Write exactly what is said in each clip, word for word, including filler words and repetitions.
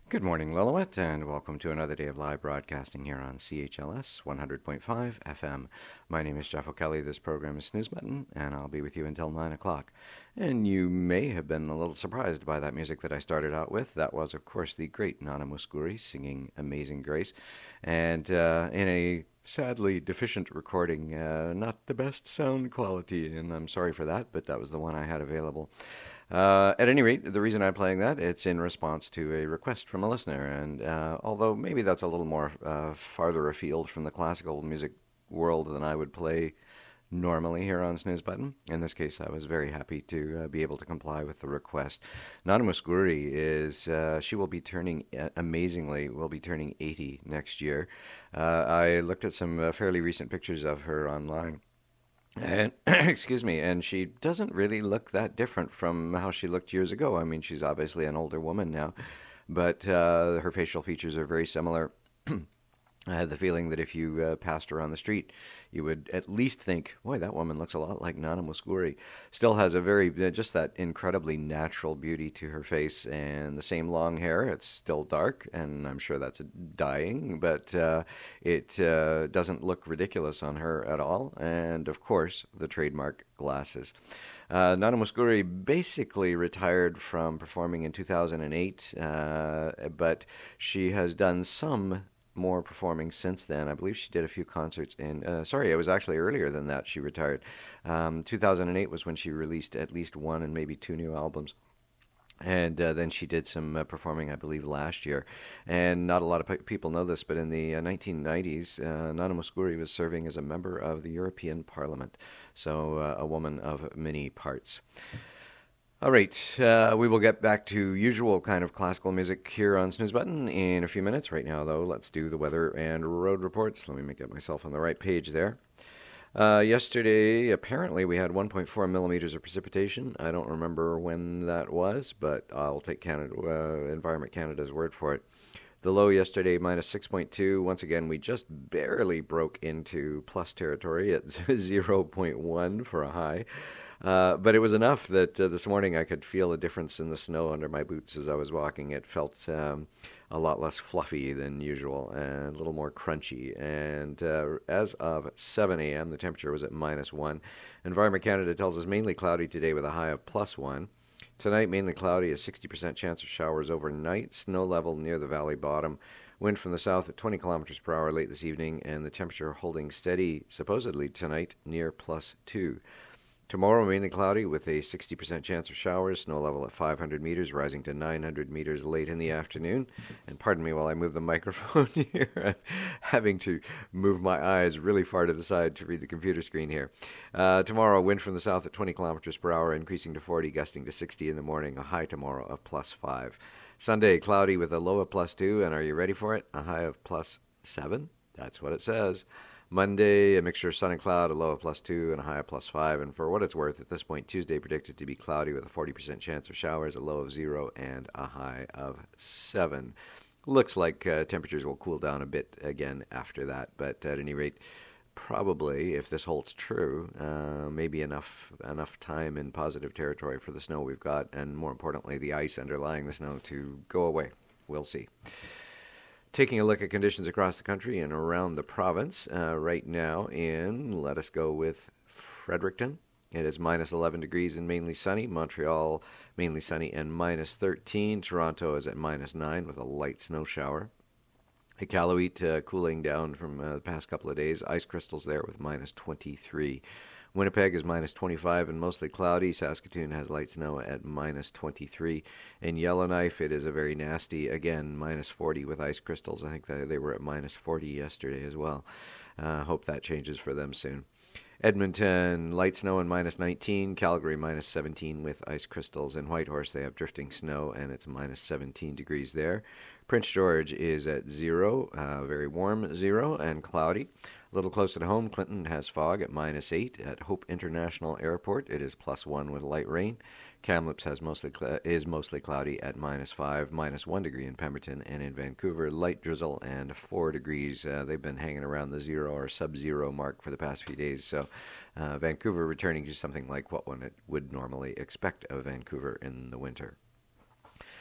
Good morning, Lillooet, and welcome to another day of live broadcasting here on C H L S one hundred point five F M. My name is Jeff O'Kelly. This program is Snooze Button, and I'll be with you until nine o'clock. And you may have been a little surprised by that music that I started out with. That was, of course, the great Nana Mouskouri singing Amazing Grace. And uh, in a sadly deficient recording, uh, not the best sound quality, and I'm sorry for that, but that was the one I had available. Uh, at any rate, the reason I'm playing that, it's in response to a request from a listener. And uh, although maybe that's a little more uh, farther afield from the classical music world than I would play normally here on Snooze Button, in this case, I was very happy to uh, be able to comply with the request. Nana Mouskouri is, uh, she will be turning, uh, amazingly, will be turning eighty next year. Uh, I looked at some uh, fairly recent pictures of her online. And excuse me, and she doesn't really look that different from how she looked years ago. I mean, she's obviously an older woman now, but uh, her facial features are very similar. I had the feeling that if you uh, passed her on the street, you would at least think, boy, that woman looks a lot like Nana Mouskouri. Still has a very, uh, just that incredibly natural beauty to her face and the same long hair. It's still dark, and I'm sure that's dyeing, but uh, it uh, doesn't look ridiculous on her at all. And, of course, the trademark glasses. Uh, Nana Mouskouri basically retired from performing in two thousand eight, uh, but she has done some more performing since then. I believe she did a few concerts in, uh, sorry, it was actually earlier than that she retired. Um, two thousand eight was when she released at least one and maybe two new albums. And uh, then she did some uh, performing, I believe, last year. And not a lot of pe- people know this, but in the uh, nineteen nineties, uh, Nana Mouskouri was serving as a member of the European Parliament. So uh, a woman of many parts. All right, uh, we will get back to usual kind of classical music here on Snooze Button in a few minutes. Right now, though, let's do the weather and road reports. Let me get myself on the right page there. Uh, yesterday, apparently, we had one point four millimeters of precipitation. I don't remember when that was, but I'll take Canada, uh, Environment Canada's word for it. The low yesterday, minus six point two. Once again, we just barely broke into plus territory at zero point one for a high. Uh, but it was enough that uh, this morning I could feel a difference in the snow under my boots as I was walking. It felt um, a lot less fluffy than usual and a little more crunchy. And uh, as of seven a.m., the temperature was at minus one. Environment Canada tells us mainly cloudy today with a high of plus one. Tonight, mainly cloudy, a sixty percent chance of showers overnight. Snow level near the valley bottom. Wind from the south at twenty kilometers per hour late this evening, and the temperature holding steady, supposedly tonight, near plus two. Tomorrow, mainly cloudy with a sixty percent chance of showers, snow level at five hundred meters, rising to nine hundred meters late in the afternoon. And pardon me while I move the microphone here. I'm having to move my eyes really far to the side to read the computer screen here. Uh, tomorrow, wind from the south at twenty kilometers per hour, increasing to forty, gusting to sixty in the morning, a high tomorrow of plus five. Sunday, cloudy with a low of plus two, and are you ready for it? A high of plus seven? That's what it says. Monday, a mixture of sun and cloud, a low of plus two and a high of plus five. And for what it's worth, at this point, Tuesday predicted to be cloudy with a forty percent chance of showers, a low of zero, and a high of seven. Looks like uh, temperatures will cool down a bit again after that. But at any rate, probably, if this holds true, uh, maybe enough enough time in positive territory for the snow we've got, and more importantly, the ice underlying the snow to go away. We'll see. Taking a look at conditions across the country and around the province uh, right now in, let us go with Fredericton. It is minus eleven degrees and mainly sunny. Montreal, mainly sunny and minus thirteen. Toronto is at minus nine with a light snow shower. Iqaluit uh, cooling down from uh, the past couple of days. Ice crystals there with minus twenty-three. Winnipeg is minus twenty-five and mostly cloudy. Saskatoon has light snow at minus twenty-three. In Yellowknife, it is a very nasty, again, minus forty with ice crystals. I think they, they were at minus forty yesterday as well. Uh, hope that changes for them soon. Edmonton, light snow and minus nineteen. Calgary, minus seventeen with ice crystals. In Whitehorse, they have drifting snow, and it's minus seventeen degrees there. Prince George is at zero, uh, very warm, zero, and cloudy. A little closer to home, Clinton has fog at minus eight. At Hope International Airport, it is plus one with light rain. Kamloops has mostly cl- is mostly cloudy at minus five, minus one degree in Pemberton, and in Vancouver, light drizzle and four degrees. Uh, they've been hanging around the zero or sub-zero mark for the past few days. So uh, Vancouver returning to something like what one would normally expect of Vancouver in the winter.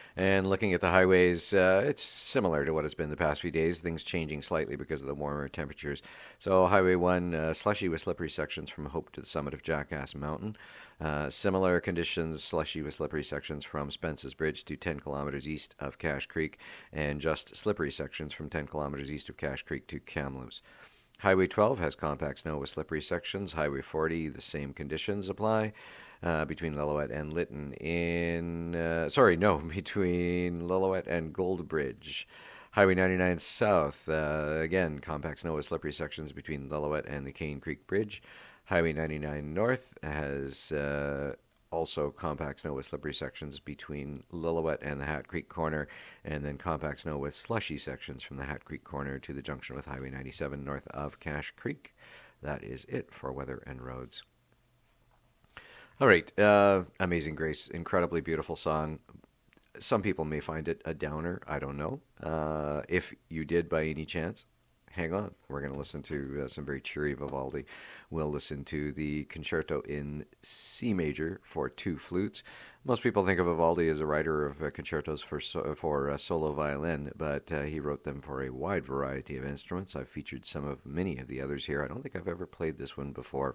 And looking at the highways, uh, it's similar to what it's been the past few days, things changing slightly because of the warmer temperatures. So, Highway one, uh, slushy with slippery sections from Hope to the summit of Jackass Mountain. Uh, similar conditions, slushy with slippery sections from Spence's Bridge to ten kilometers east of Cache Creek, and just slippery sections from ten kilometers east of Cache Creek to Kamloops. Highway twelve has compact snow with slippery sections. Highway forty, the same conditions apply. Uh, between Lillooet and Lytton in, uh, sorry, no, between Lillooet and Goldbridge. Highway ninety-nine South, uh, again, compact snow with slippery sections between Lillooet and the Cane Creek Bridge. Highway ninety-nine North has uh, also compact snow with slippery sections between Lillooet and the Hat Creek Corner, and then compact snow with slushy sections from the Hat Creek Corner to the junction with Highway ninety-seven north of Cache Creek. That is it for weather and roads. All right, uh, Amazing Grace, incredibly beautiful song. Some people may find it a downer, I don't know. Uh, if you did by any chance, hang on. We're going to listen to uh, some very cheery Vivaldi. We'll listen to the Concerto in C major for two flutes. Most people think of Vivaldi as a writer of uh, concertos for so, for uh, solo violin, but uh, he wrote them for a wide variety of instruments. I've featured some of many of the others here. I don't think I've ever played this one before.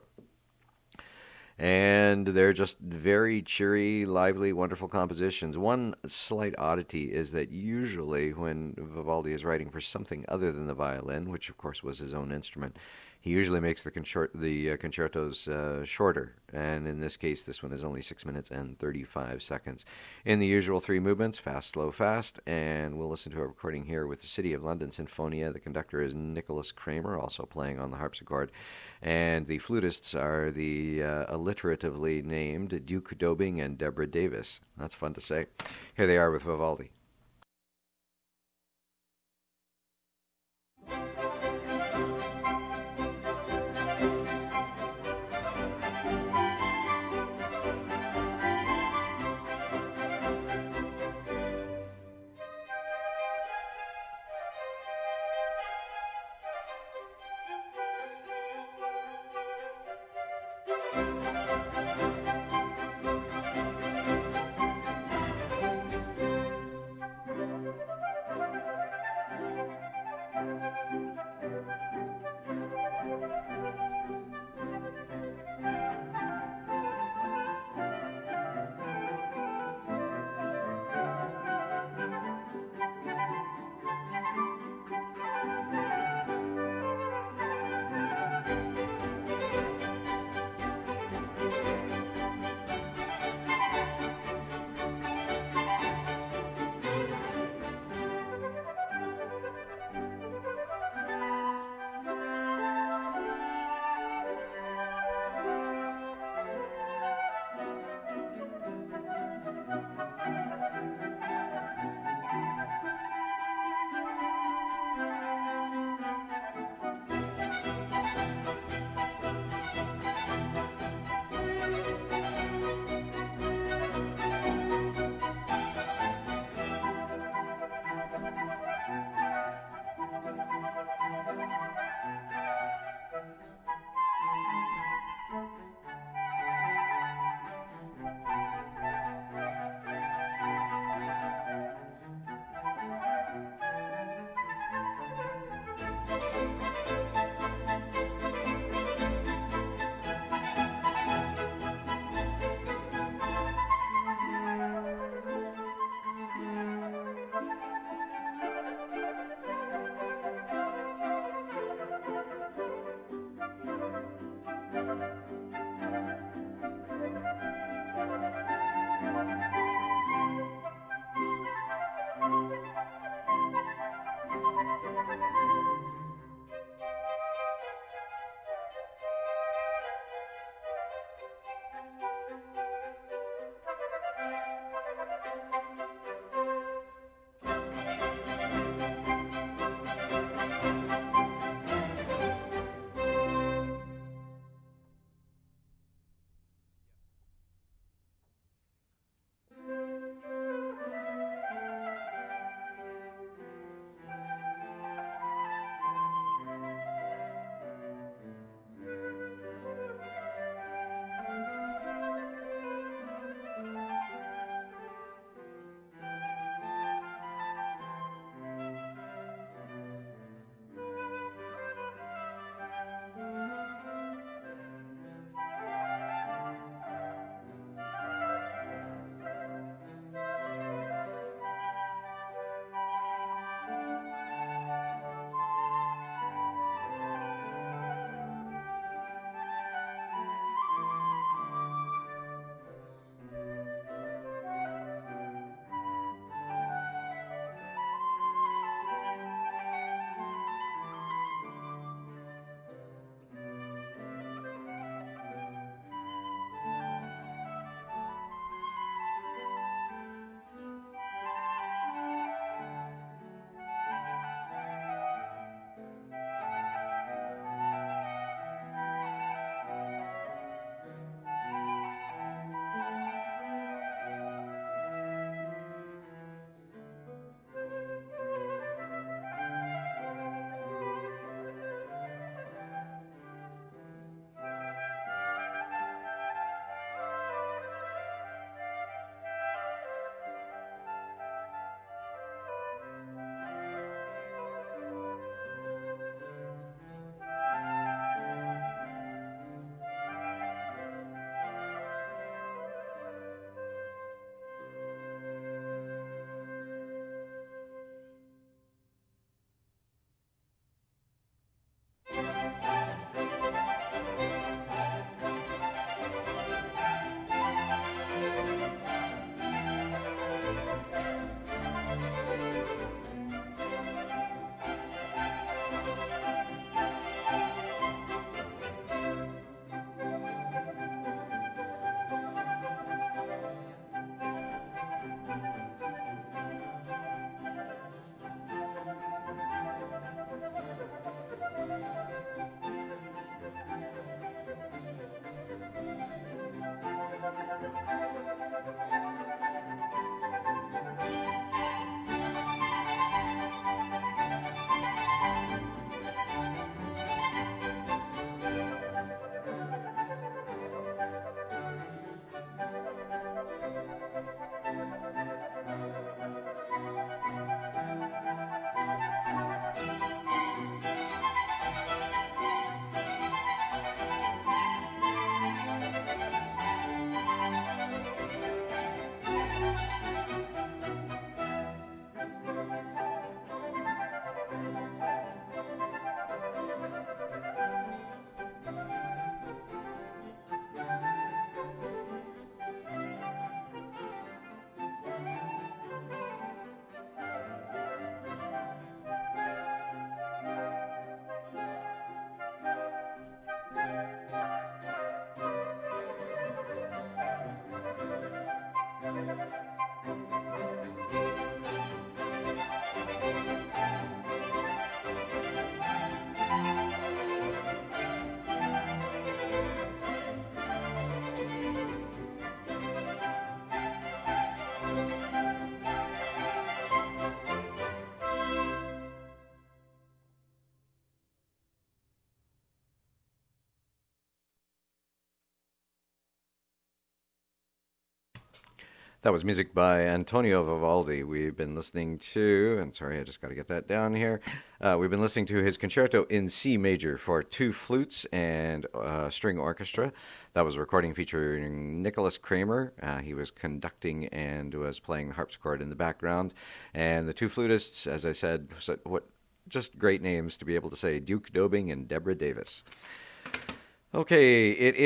And they're just very cheery, lively, wonderful compositions. One slight oddity is that usually when Vivaldi is writing for something other than the violin, which of course was his own instrument, he usually makes the, concert- the uh, concertos uh, shorter. And in this case, this one is only six minutes and thirty-five seconds. In the usual three movements, fast, slow, fast. And we'll listen to a recording here with the City of London Sinfonia. The conductor is Nicholas Kramer, also playing on the harpsichord. And the flutists are the uh, alliteratively named Duke Dobing and Deborah Davis. That's fun to say. Here they are with Vivaldi. That was music by Antonio Vivaldi. We've been listening to, and sorry, I just got to get that down here. Uh, we've been listening to his concerto in C major for two flutes and uh, string orchestra. That was a recording featuring Nicholas Kramer. Uh, he was conducting and was playing the harpsichord in the background. And the two flutists, as I said, what just great names to be able to say, Duke Dobing and Deborah Davis. Okay, it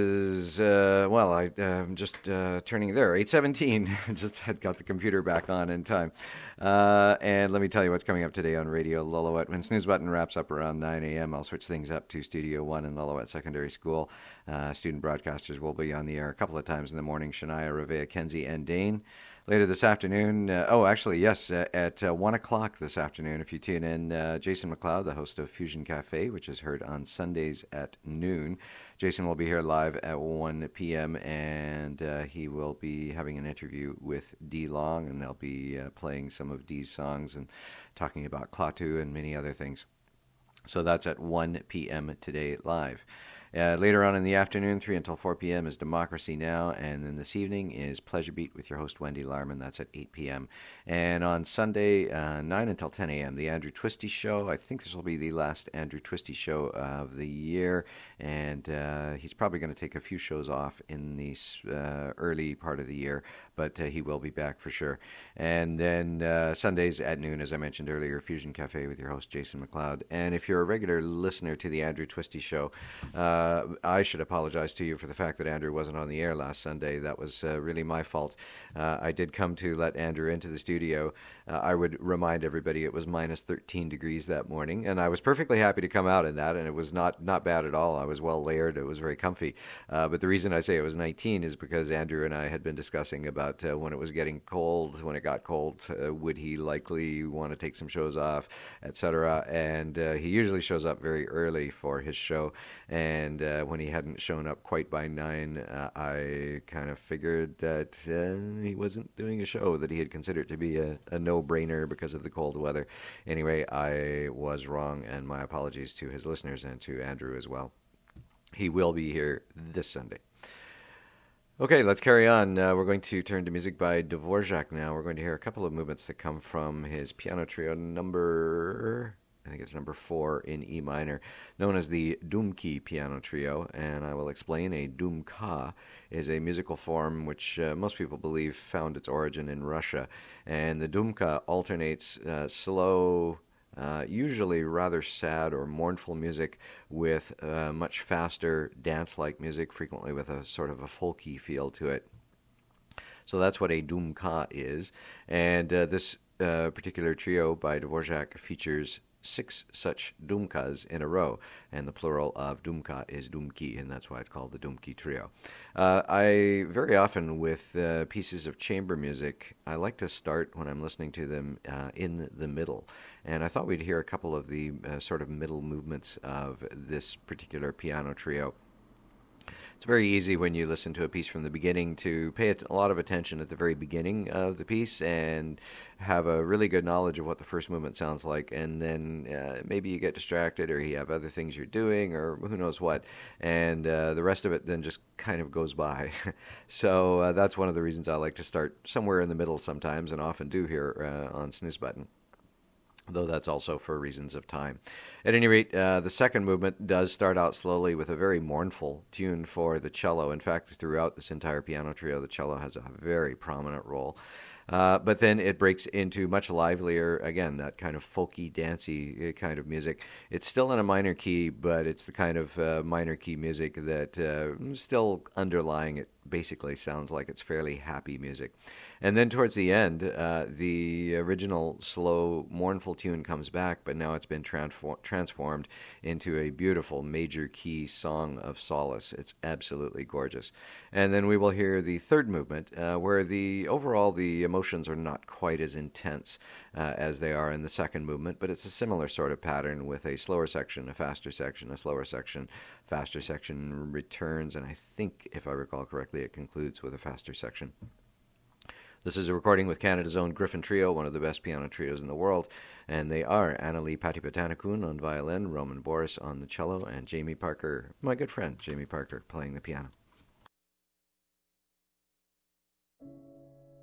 is, uh, well, I, uh, I'm just uh, turning there, eight seventeen. Just had got the computer back on in time. Uh, and let me tell you what's coming up today on Radio Lillooet. When Snooze Button wraps up around nine a.m., I'll switch things up to Studio one in Lillooet Secondary School. Uh, student broadcasters will be on the air a couple of times in the morning, Shania, Revea, Kenzie, and Dane. Later this afternoon, uh, oh, actually, yes, uh, at uh, one o'clock this afternoon, if you tune in, uh, Jason McLeod, the host of Fusion Cafe, which is heard on Sundays at noon. Jason will be here live at one p.m., and uh, he will be having an interview with Dee Long, and they'll be uh, playing some of Dee's songs and talking about Klaatu and many other things. So that's at one p.m. today live. Uh, later on in the afternoon, three until four p.m. is Democracy Now!, and then this evening is Pleasure Beat with your host, Wendy Larman. That's at eight p.m. And on Sunday, uh, nine until ten a.m., the Andrew Twisty Show. I think this will be the last Andrew Twisty Show of the year, and uh, he's probably going to take a few shows off in the uh, early part of the year, but uh, he will be back for sure. And then uh, Sundays at noon, as I mentioned earlier, Fusion Cafe with your host, Jason McLeod. And if you're a regular listener to the Andrew Twisty Show, uh, Uh, I should apologize to you for the fact that Andrew wasn't on the air last Sunday. That was uh, really my fault. Uh, I did come to let Andrew into the studio. Uh, I would remind everybody it was minus thirteen degrees that morning, and I was perfectly happy to come out in that, and it was not, not bad at all. I was well layered. It was very comfy. Uh, but the reason I say it was nineteen is because Andrew and I had been discussing about uh, when it was getting cold, when it got cold, uh, would he likely want to take some shows off, et cetera. And uh, he usually shows up very early for his show, and And uh, when he hadn't shown up quite by nine, uh, I kind of figured that uh, he wasn't doing a show that he had considered to be a, a no-brainer because of the cold weather. Anyway, I was wrong, and my apologies to his listeners and to Andrew as well. He will be here this Sunday. Okay, let's carry on. Uh, we're going to turn to music by Dvorak now. We're going to hear a couple of movements that come from his piano trio number... I think it's number four in E minor, known as the Dumki Piano Trio, and I will explain. A dumka is a musical form which uh, most people believe found its origin in Russia, and the dumka alternates uh, slow, uh, usually rather sad or mournful music with uh, much faster dance-like music, frequently with a sort of a folky feel to it. So that's what a dumka is, and uh, this uh, particular trio by Dvorak features six such dumkas in a row, and the plural of dumka is dumki, and that's why it's called the Dumki Trio. Uh, I very often, with uh, pieces of chamber music, I like to start when I'm listening to them uh, in the middle, and I thought we'd hear a couple of the uh, sort of middle movements of this particular piano trio. It's very easy when you listen to a piece from the beginning to pay a lot of attention at the very beginning of the piece and have a really good knowledge of what the first movement sounds like, and then uh, maybe you get distracted or you have other things you're doing or who knows what, and uh, the rest of it then just kind of goes by. So uh, that's one of the reasons I like to start somewhere in the middle sometimes, and often do here uh, on Snooze Button, though that's also for reasons of time. At any rate, uh, the second movement does start out slowly with a very mournful tune for the cello. In fact, throughout this entire piano trio, the cello has a very prominent role. Uh, but then it breaks into much livelier, again, that kind of folky, dancey kind of music. It's still in a minor key, but it's the kind of uh, minor key music that uh, still underlying it basically sounds like it's fairly happy music. And then towards the end, uh, the original slow, mournful tune comes back, but now it's been transfor- transformed into a beautiful major key song of solace. It's absolutely gorgeous. And then we will hear the third movement, uh, where the overall the emotions are not quite as intense uh, as they are in the second movement, but it's a similar sort of pattern with a slower section, a faster section, a slower section, faster section returns, and I think, if I recall correctly, it concludes with a faster section. This is a recording with Canada's own Griffin Trio, one of the best piano trios in the world, and they are Annalie Patipatanakun on violin, Roman Boris on the cello, and Jamie Parker, my good friend Jamie Parker, playing the piano.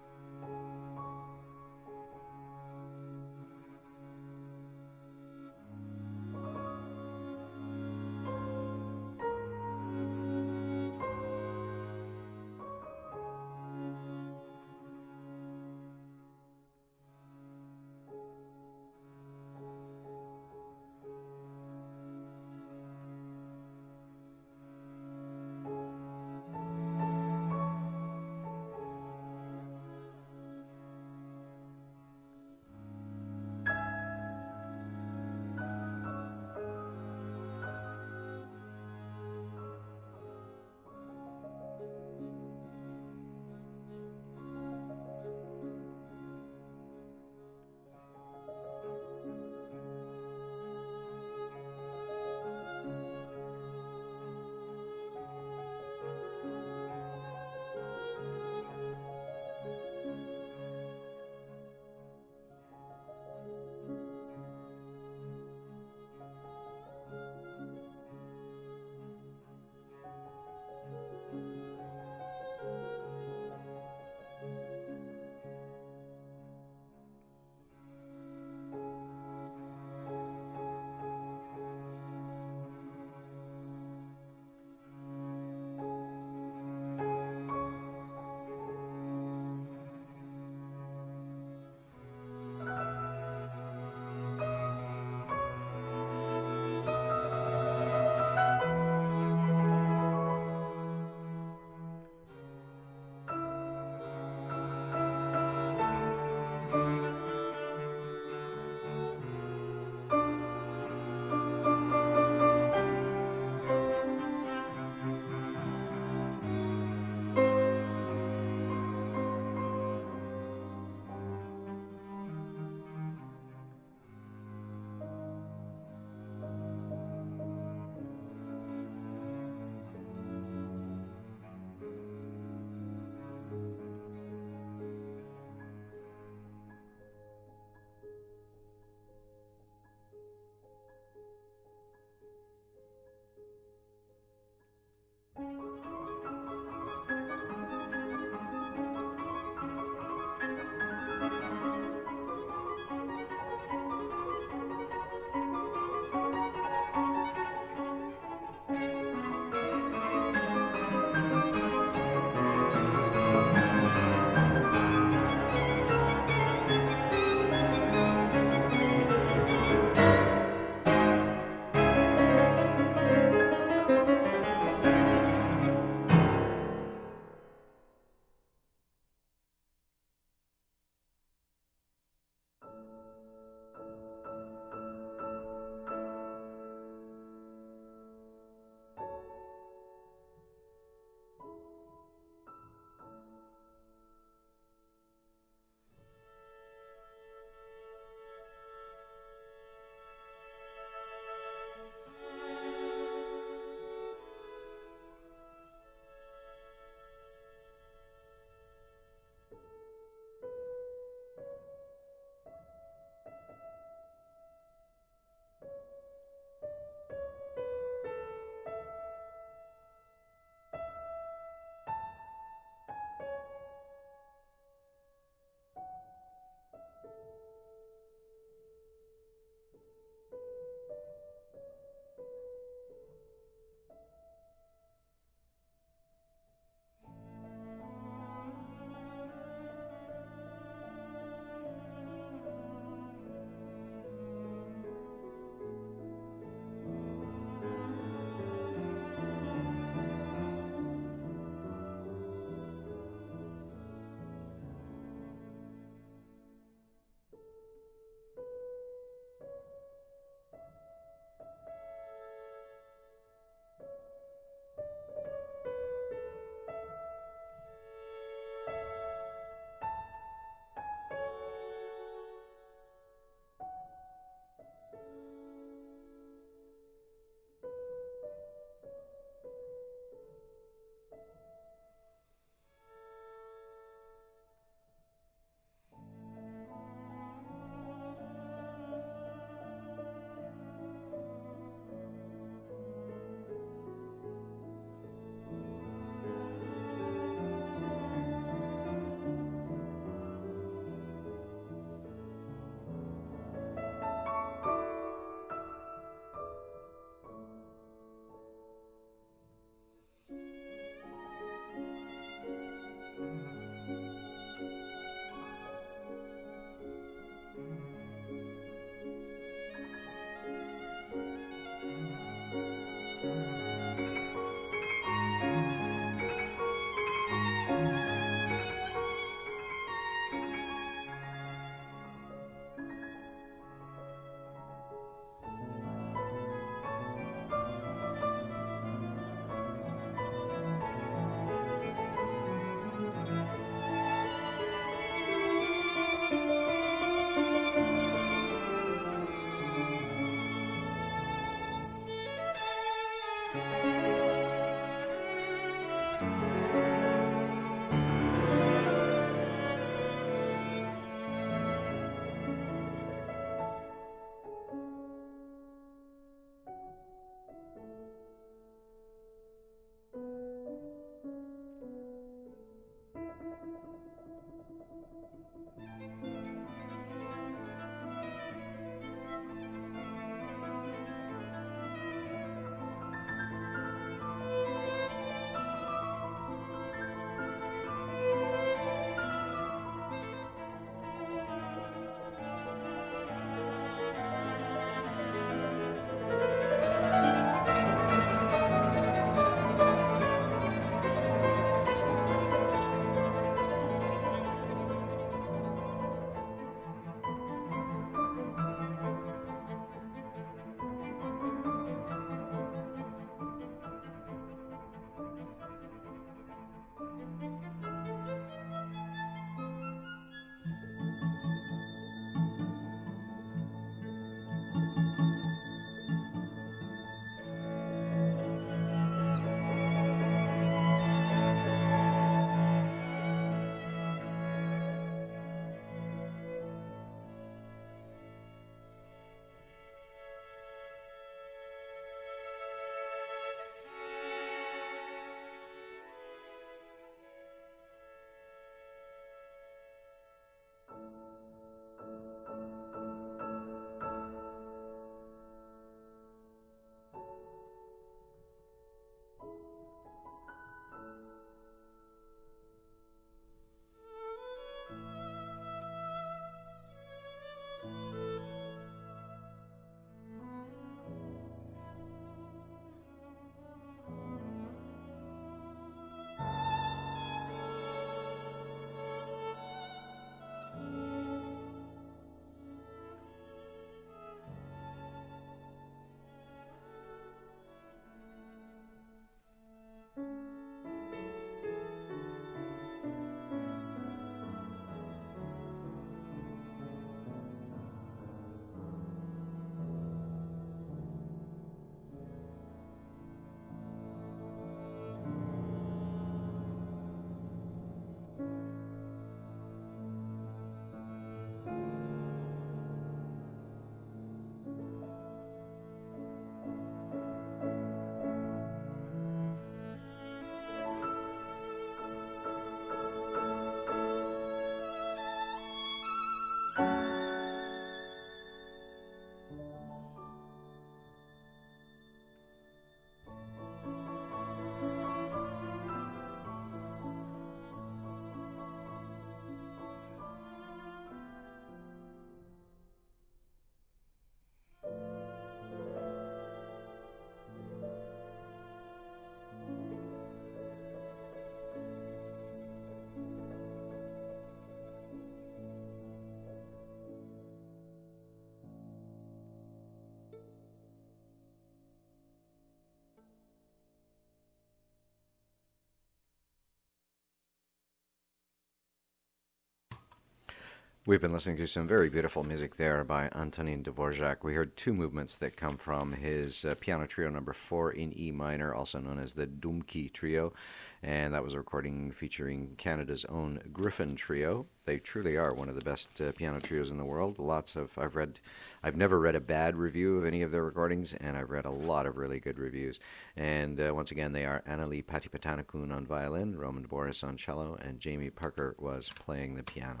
We've been listening to some very beautiful music there by Antonin Dvorak. We heard two movements that come from his uh, piano trio number four in E minor, also known as the Dumki Trio, and that was a recording featuring Canada's own Griffin Trio. They truly are one of the best uh, piano trios in the world. Lots of I've read, I've never read a bad review of any of their recordings, and I've read a lot of really good reviews. And uh, once again, they are Annalie Patipatanakun on violin, Roman Boris on cello, and Jamie Parker was playing the piano.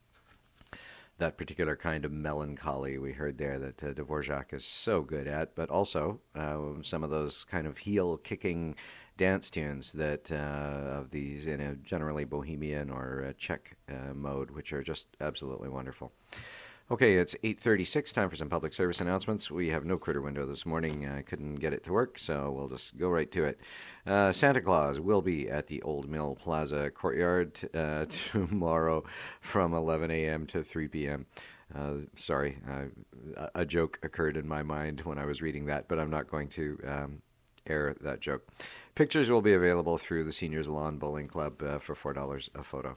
That particular kind of melancholy we heard there that uh, Dvorak is so good at, but also uh, some of those kind of heel-kicking dance tunes that uh, of these in a generally bohemian or uh, Czech uh, mode, which are just absolutely wonderful. Okay, it's eight thirty-six, time for some public service announcements. We have no critter window this morning. I couldn't get it to work, so we'll just go right to it. Uh, Santa Claus will be at the Old Mill Plaza Courtyard uh, tomorrow from eleven a.m. to three p.m. Uh, sorry, uh, a joke occurred in my mind when I was reading that, but I'm not going to um, air that joke. Pictures will be available through the Seniors Lawn Bowling Club uh, for four dollars a photo.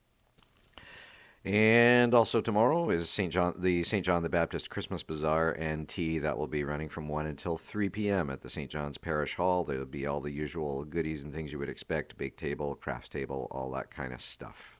And also tomorrow is Saint John, the Saint John the Baptist Christmas Bazaar and Tea. That will be running from one until three p.m. at the Saint John's Parish Hall. There will be all the usual goodies and things you would expect, bake table, crafts table, all that kind of stuff.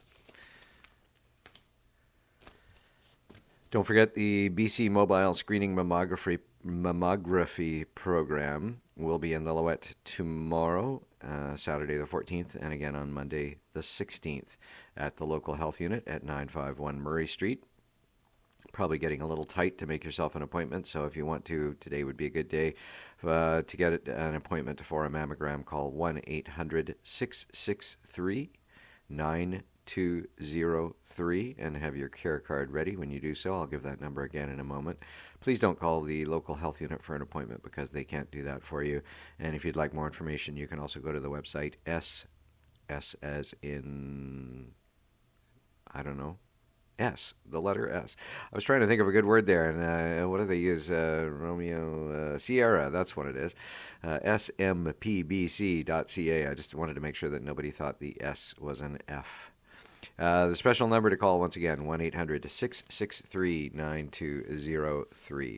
Don't forget the B C Mobile Screening Mammography, mammography Program We'll be in Lillooet tomorrow, uh, Saturday the fourteenth, and again on Monday the sixteenth at the local health unit at nine fifty-one Murray Street. Probably getting a little tight to make yourself an appointment, so if you want to, today would be a good day uh, to get an appointment for a mammogram. Call one eight hundred six six three nine two zero three and have your care card ready when you do so. I'll give that number again in a moment. Please don't call the local health unit for an appointment because they can't do that for you. And if you'd like more information, you can also go to the website S, S as in, I don't know, S, the letter S. I was trying to think of a good word there, and uh, what do they use? Uh, Romeo, uh, Sierra, that's what it is. Uh, S M P B C dot C A. I just wanted to make sure that nobody thought the S was an F. Uh, the special number to call, once again, one eight hundred six six three nine two zero three.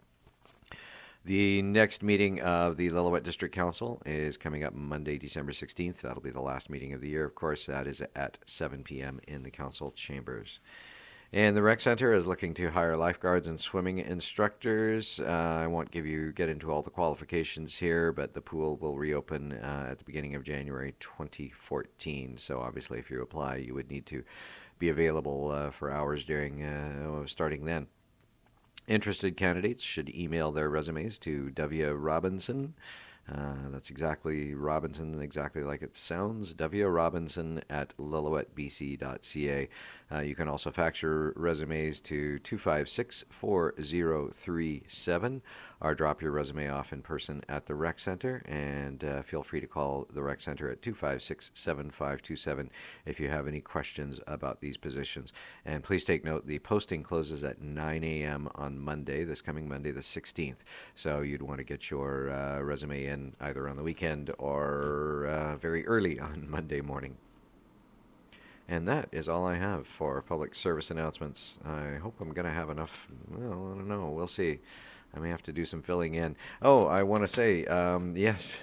The next meeting of the Lillooet District Council is coming up Monday, December sixteenth. That'll be the last meeting of the year, of course. That is at seven p.m. in the council chambers. And the rec center is looking to hire lifeguards and swimming instructors. Uh, I won't give you get into all the qualifications here, but the pool will reopen uh, at the beginning of January twenty fourteen. So obviously, if you apply, you would need to be available uh, for hours during uh, starting then. Interested candidates should email their resumes to W. Robinson. Uh, that's exactly Robinson, exactly like it sounds. W. Robinson at lillooet b c dot c a. Uh, you can also fax your resumes to two five six four zero three seven or drop your resume off in person at the Rec Center. And uh, feel free to call the Rec Center at two five six seven five two seven if you have any questions about these positions. And please take note, the posting closes at nine a.m. on Monday, this coming Monday the sixteenth. So you'd want to get your uh, resume in either on the weekend or uh, very early on Monday morning. And that is all I have for public service announcements. I hope I'm going to have enough. Well, I don't know. We'll see. I may have to do some filling in. Oh, I want to say, um, yes,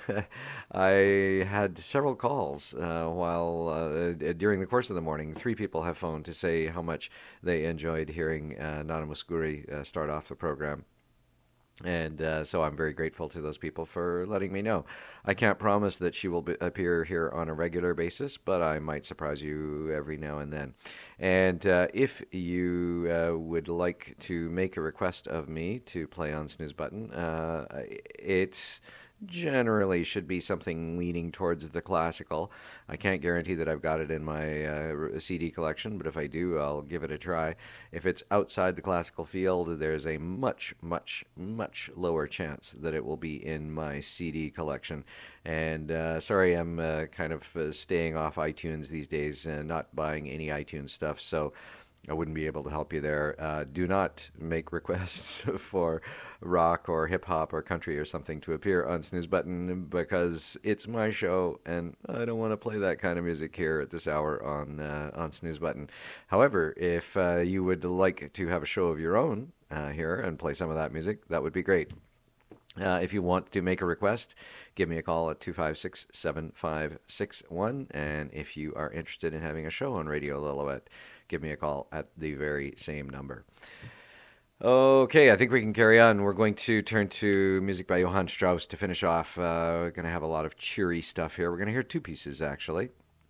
I had several calls uh, while uh, during the course of the morning. Three people have phoned to say how much they enjoyed hearing uh, Nana Muscuri uh, start off the program. And uh, so I'm very grateful to those people for letting me know. I can't promise that she will be, appear here on a regular basis, but I might surprise you every now and then. And uh, if you uh, would like to make a request of me to play on Snooze Button, uh, it's generally should be something leaning towards the classical. I can't guarantee that I've got it in my uh, C D collection, but if I do, I'll give it a try. If it's outside the classical field, there's a much, much, much lower chance that it will be in my C D collection. And uh, sorry, I'm uh, kind of uh, staying off iTunes these days, uh, not buying any iTunes stuff, so I wouldn't be able to help you there. Uh, do not make requests for rock or hip-hop or country or something to appear on Snooze Button because it's my show and I don't want to play that kind of music here at this hour on uh, on Snooze Button. However, if uh, you would like to have a show of your own uh, here and play some of that music, that would be great. Uh, if you want to make a request, give me a call at two five six seven five six one. And if you are interested in having a show on Radio Lillooet, give me a call at the very same number. Okay, I think we can carry on. We're going to turn to music by Johann Strauss to finish off. Uh, we're going to have a lot of cheery stuff here. We're going to hear two pieces, actually.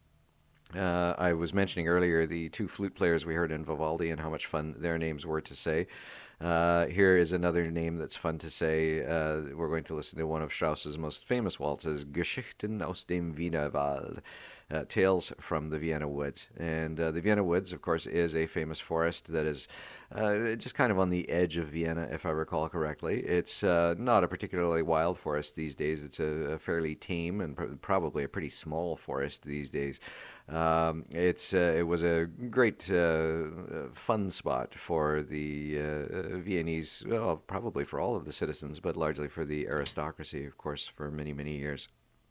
Uh, I was mentioning earlier the two flute players we heard in Vivaldi and how much fun their names were to say. Uh, here is another name that's fun to say. Uh, we're going to listen to one of Strauss's most famous waltzes, Geschichten aus dem Wienerwald, uh, Tales from the Vienna Woods. And uh, the Vienna Woods, of course, is a famous forest that is uh, just kind of on the edge of Vienna, if I recall correctly. It's uh, not a particularly wild forest these days. It's a, a fairly tame and pr- probably a pretty small forest these days. Um, it's uh, it was a great uh, fun spot for the uh, Viennese, well, probably for all of the citizens, but largely for the aristocracy, of course, for many, many years.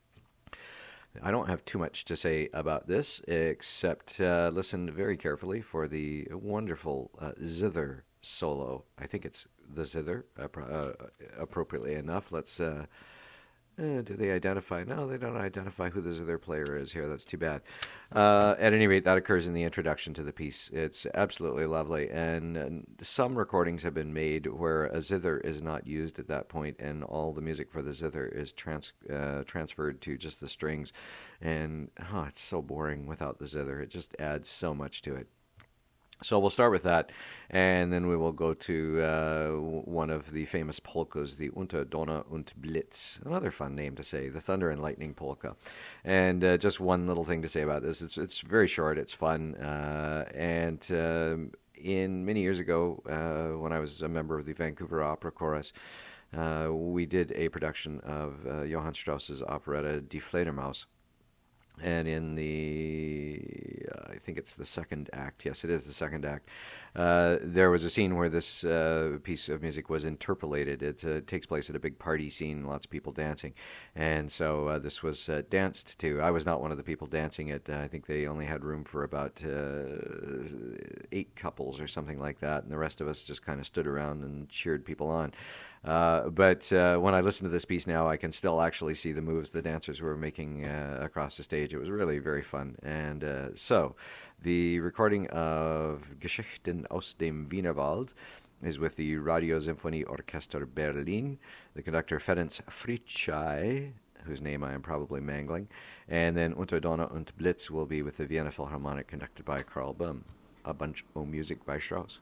I don't have too much to say about this, except uh, listen very carefully for the wonderful uh, zither solo. I think it's the zither, uh, uh, appropriately enough. Let's uh, Uh, do they identify? No, they don't identify who the zither player is here. That's too bad. Uh, at any rate, that occurs in the introduction to the piece. It's absolutely lovely, and, and some recordings have been made where a zither is not used at that point, and all the music for the zither is trans uh, transferred to just the strings, and oh, it's so boring without the zither. It just adds so much to it. So we'll start with that, and then we will go to uh, one of the famous polkas, the Unter Donner und Blitz. Another fun name to say, the Thunder and Lightning Polka. And uh, just one little thing to say about this: it's it's very short, it's fun, uh, and um in many years ago, uh, when I was a member of the Vancouver Opera Chorus, uh, we did a production of uh, Johann Strauss's operetta Die Fledermaus. And in the, uh, I think it's the second act. Yes, it is the second act. Uh, there was a scene where this uh, piece of music was interpolated. It uh, takes place at a big party scene, lots of people dancing, and so uh, this was uh, danced to. I was not one of the people dancing it. Uh, I think they only had room for about uh, eight couples or something like that, and the rest of us just kind of stood around and cheered people on. Uh, but uh, when I listen to this piece now, I can still actually see the moves the dancers were making uh, across the stage. It was really very fun. And uh, so, the recording of Geschichten aus dem Wienerwald is with the Radio Symphonie Orchester Berlin, the conductor Ferenc Fricsay, whose name I am probably mangling, and then Unter Donner und Blitz will be with the Vienna Philharmonic, conducted by Karl Böhm. A bunch of music by Strauss.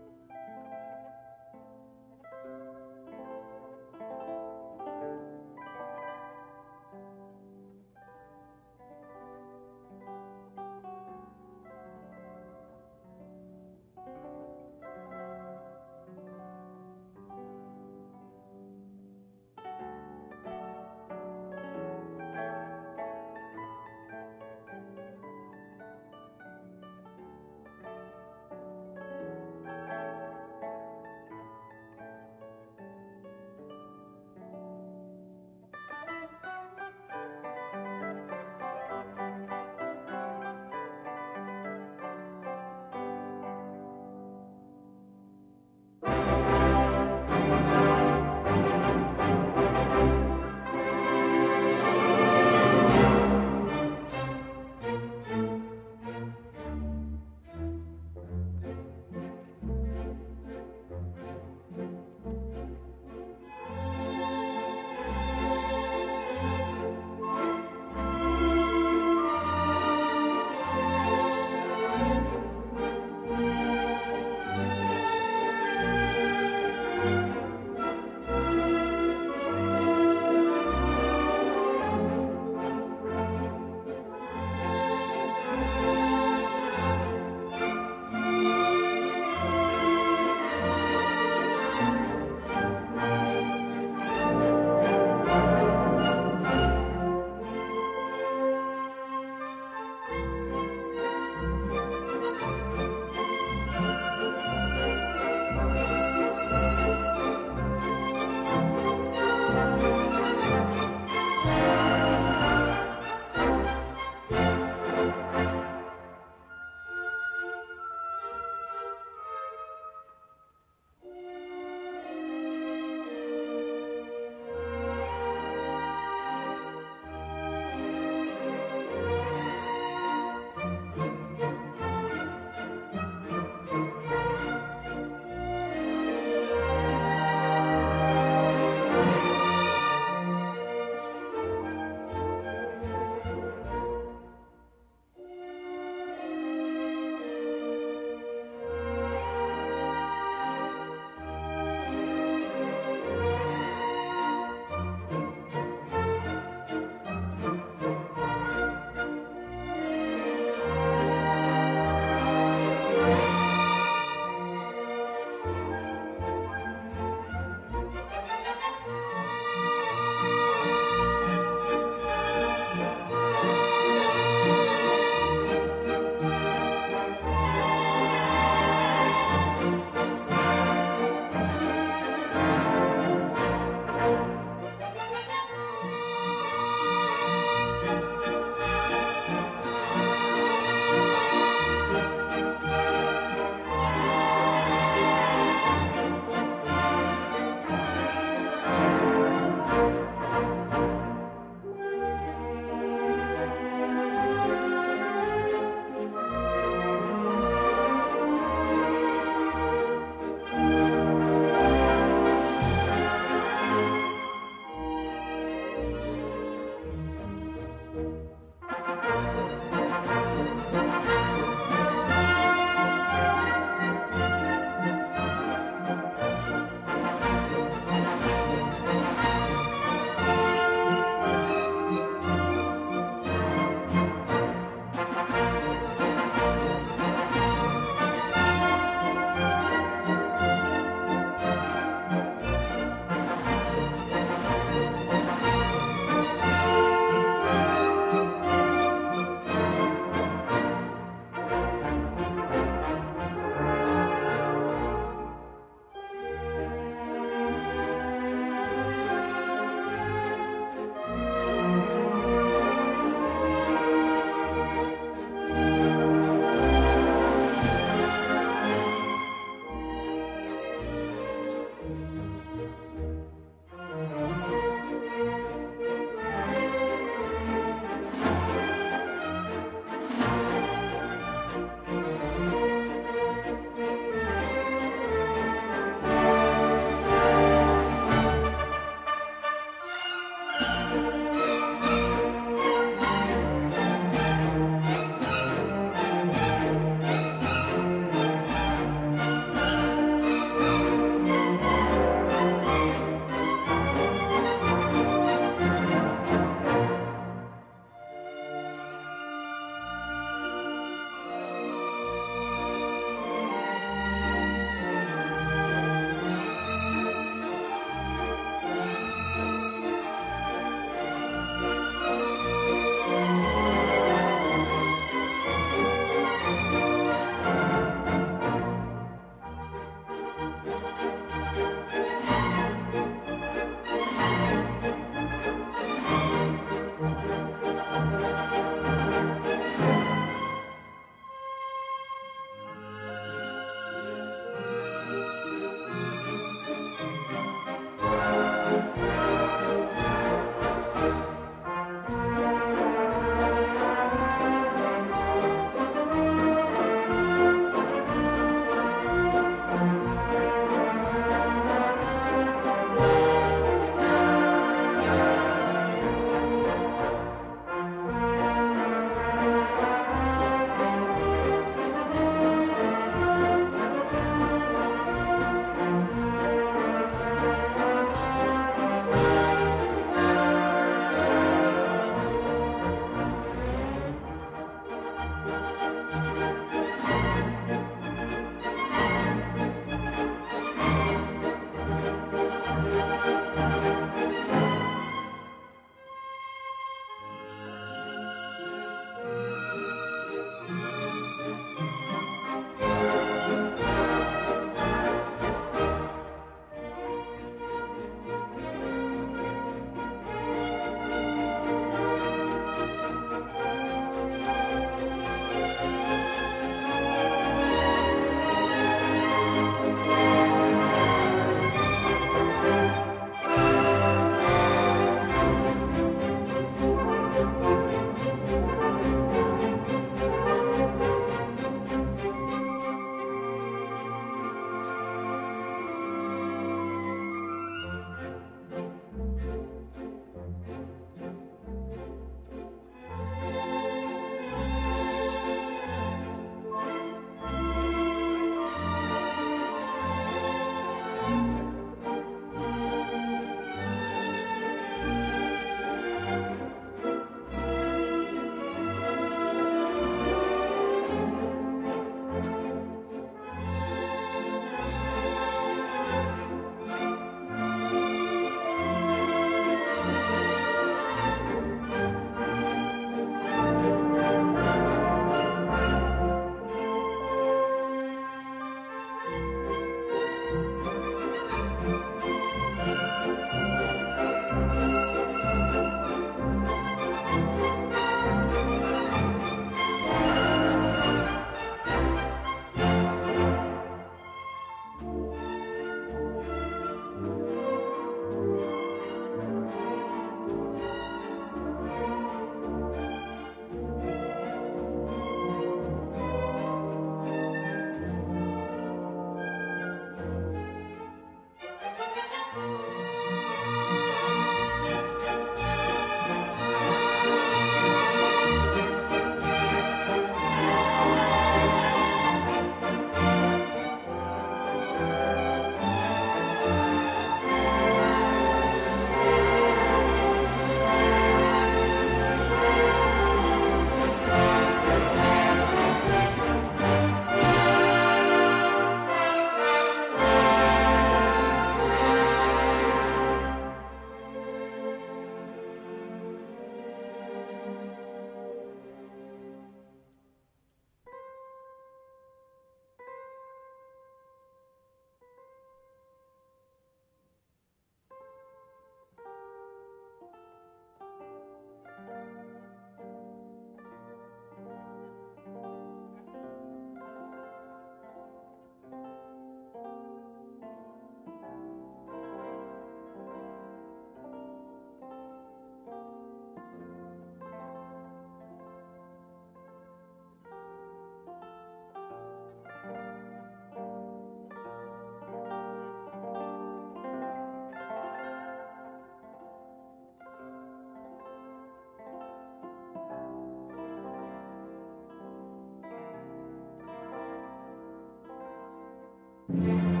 Mm-hmm.